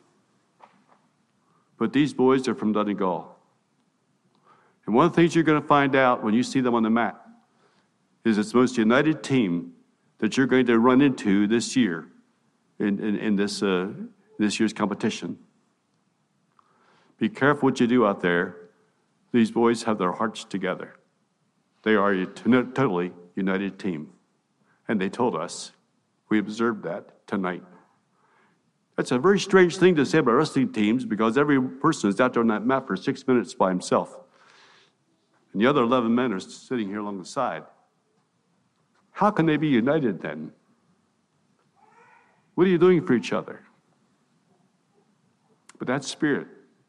A: But these boys are from Donegal. And one of the things you're going to find out when you see them on the mat is it's the most united team that you're going to run into this year in this year's competition. Be careful what you do out there. These boys have their hearts together. They are a totally united team. And they told us, we observed that tonight. That's a very strange thing to say about wrestling teams because every person is out there on that mat for 6 minutes by himself. And the other 11 men are sitting here along the side. How can they be united then? What are you doing for each other? But that's spirit.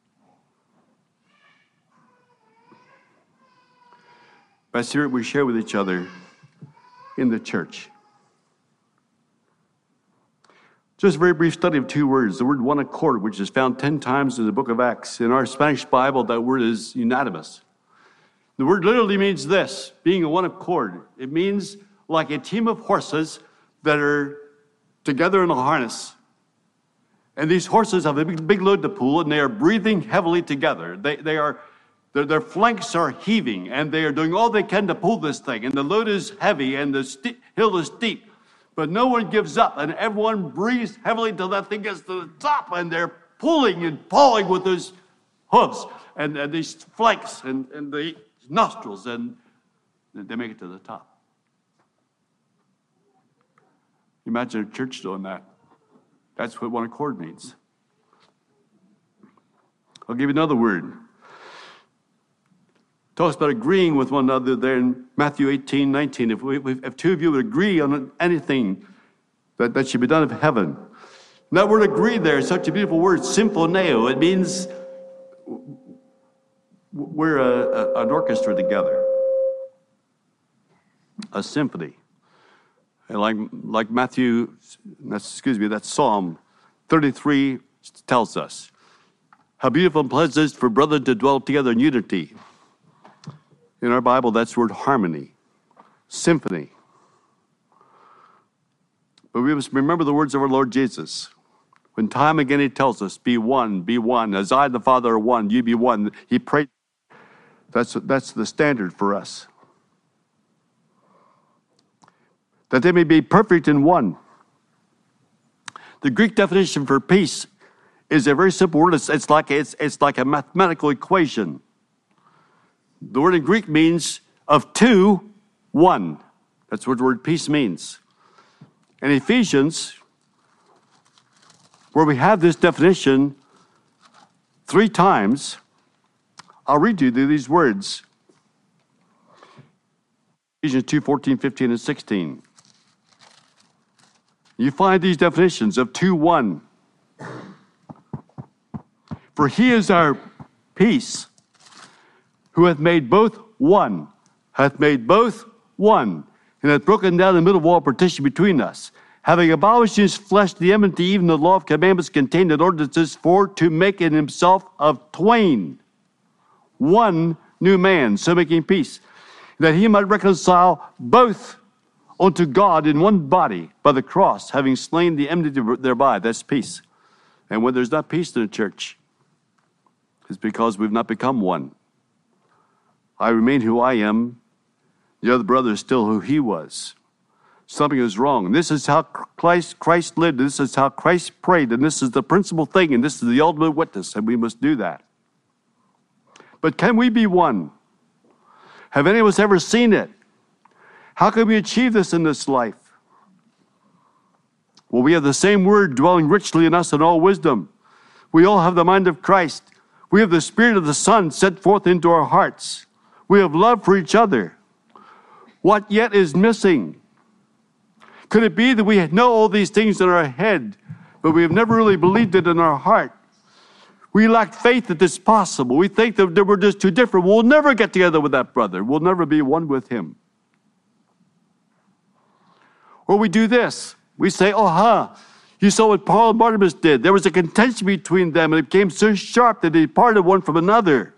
A: By spirit we share with each other in the church. Just a very brief study of two words. The word one accord, which is found 10 times in the book of Acts. In our Spanish Bible, that word is unanimous. The word literally means this, being a one accord. It means like a team of horses that are together in a harness. And these horses have a big load to pull, and they are breathing heavily together. Their flanks are heaving, and they are doing all they can to pull this thing. And the load is heavy, and the hill is steep. But no one gives up, and everyone breathes heavily till that thing gets to the top, and they're pulling and pulling with those hooves and these flanks and the nostrils, and they make it to the top. Imagine a church doing that. That's what one accord means. I'll give you another word. Talks about agreeing with one another there in Matthew 18:19. If two of you would agree on anything that should be done of heaven. And that word agree there is such a beautiful word, symphoneo. It means we're an orchestra together. A symphony. And like that's Psalm 33 tells us. How beautiful and pleasant it is for brethren to dwell together in unity. In our Bible, that's the word harmony, symphony. But we must remember the words of our Lord Jesus. When time again he tells us, be one, as I and the Father are one, you be one. He prayed. That's the standard for us. That they may be perfect in one. The Greek definition for peace is a very simple word. It's like a mathematical equation. The word in Greek means of two, one. That's what the word peace means. In Ephesians, where we have this definition 3 times, I'll read you these words. Ephesians 2, 14, 15, and 16. You find these definitions of 2, 1. For he is our peace, who hath made both one, and hath broken down the middle wall of partition between us, having abolished in his flesh the enmity, even the law of commandments contained in ordinances, for to make in himself of twain one new man, so making peace, that he might reconcile both unto God in one body by the cross, having slain the enmity thereby. That's peace. And when there's not peace in the church, it's because we've not become one. I remain who I am. The other brother is still who he was. Something is wrong. And this is how Christ lived. This is how Christ prayed. And this is the principal thing. And this is the ultimate witness. And we must do that. But can we be one? Have any of us ever seen it? How can we achieve this in this life? Well, we have the same word dwelling richly in us in all wisdom, We all have the mind of Christ. We have the Spirit of the Son sent forth into our hearts. We have love for each other. What yet is missing? Could it be that we know all these things in our head, but we have never really believed it in our heart? We lack faith that this is possible. We think that we're just too different. We'll never get together with that brother. We'll never be one with him. Or we do this. We say, you saw what Paul and Barnabas did. There was a contention between them, and it became so sharp that they parted one from another.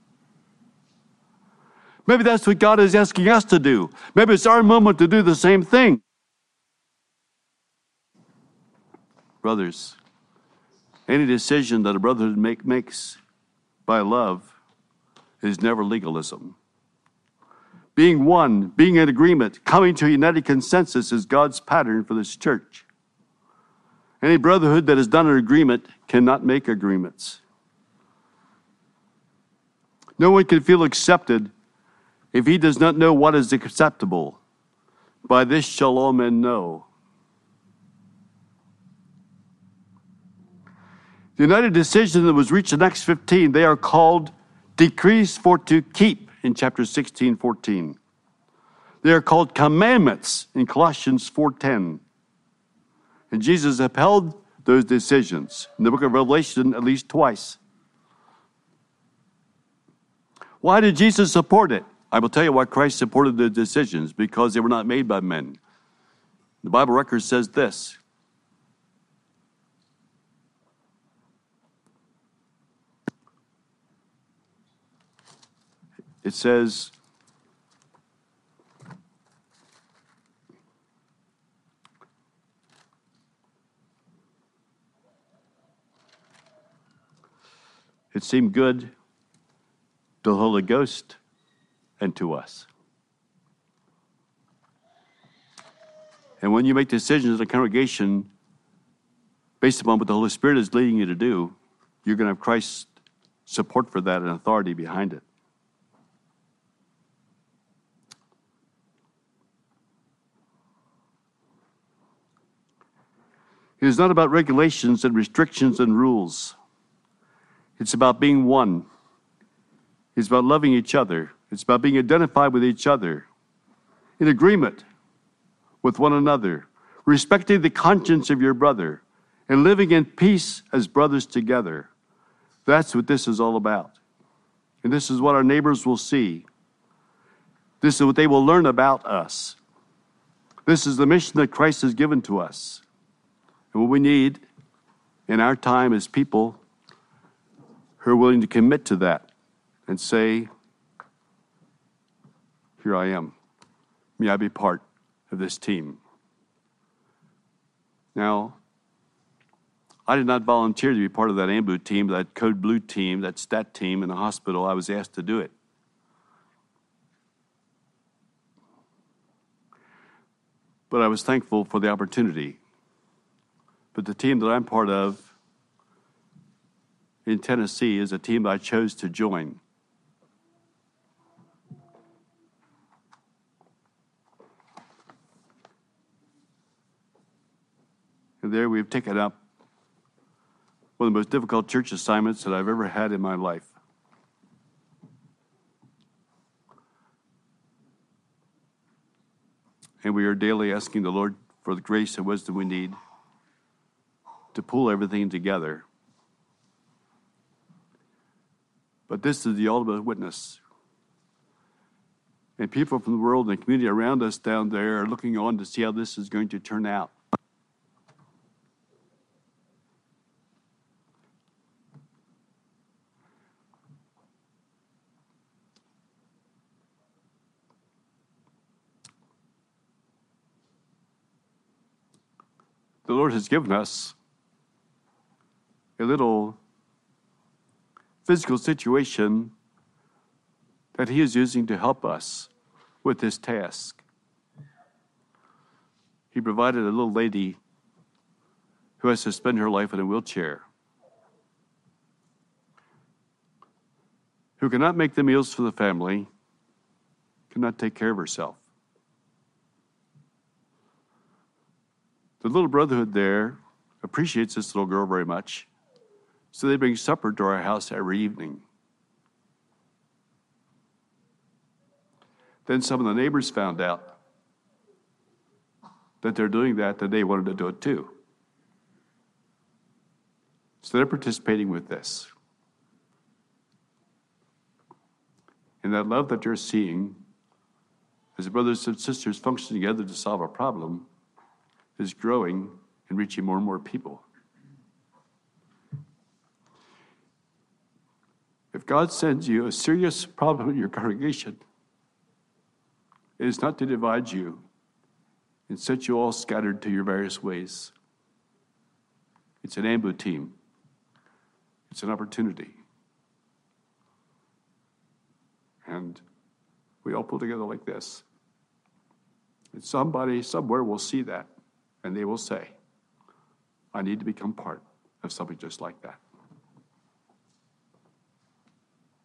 A: Maybe that's what God is asking us to do. Maybe it's our moment to do the same thing. Brothers, any decision that a brotherhood makes by love is never legalism. Being one, being in agreement, coming to a united consensus is God's pattern for this church. Any brotherhood that has done an agreement cannot make agreements. No one can feel accepted if he does not know what is acceptable. By this shall all men know. The united decision that was reached in Acts 15, they are called decrees for to keep in chapter 16, 14. They are called commandments in Colossians 4:10. And Jesus upheld those decisions in the book of Revelation at least twice. Why did Jesus support it? I will tell you why Christ supported the decisions, because they were not made by men. The Bible record says this. It says, it seemed good to the Holy Ghost and to us. And when you make decisions in a congregation based upon what the Holy Spirit is leading you to do, you're going to have Christ's support for that and authority behind it. It is not about regulations and restrictions and rules. It's about being one. It's about loving each other. It's about being identified with each other, in agreement with one another, respecting the conscience of your brother, and living in peace as brothers together. That's what this is all about. And this is what our neighbors will see. This is what they will learn about us. This is the mission that Christ has given to us. And what we need in our time is people who are willing to commit to that and say, here I am. May I be part of this team. Now, I did not volunteer to be part of that AMBU team, that Code Blue team, that STAT team in the hospital. I was asked to do it. But I was thankful for the opportunity. But the team that I'm part of in Tennessee is a team that I chose to join. And there we've taken up one of the most difficult church assignments that I've ever had in my life. And we are daily asking the Lord for the grace and wisdom we need to pull everything together. But this is the ultimate witness. And people from the world and the community around us down there are looking on to see how this is going to turn out. The Lord has given us a little physical situation that He is using to help us with this task. He provided a little lady who has to spend her life in a wheelchair, who cannot make the meals for the family, cannot take care of herself. The little brotherhood there appreciates this little girl very much. So they bring supper to our house every evening. Then some of the neighbors found out that they're doing that, that they wanted to do it too. So they're participating with this. And that love that you're seeing as brothers and sisters function together to solve a problem is growing and reaching more and more people. If God sends you a serious problem in your congregation, it is not to divide you and set you all scattered to your various ways. It's an AMBU team. It's an opportunity. And we all pull together like this. And somebody somewhere will see that, and they will say, I need to become part of something just like that.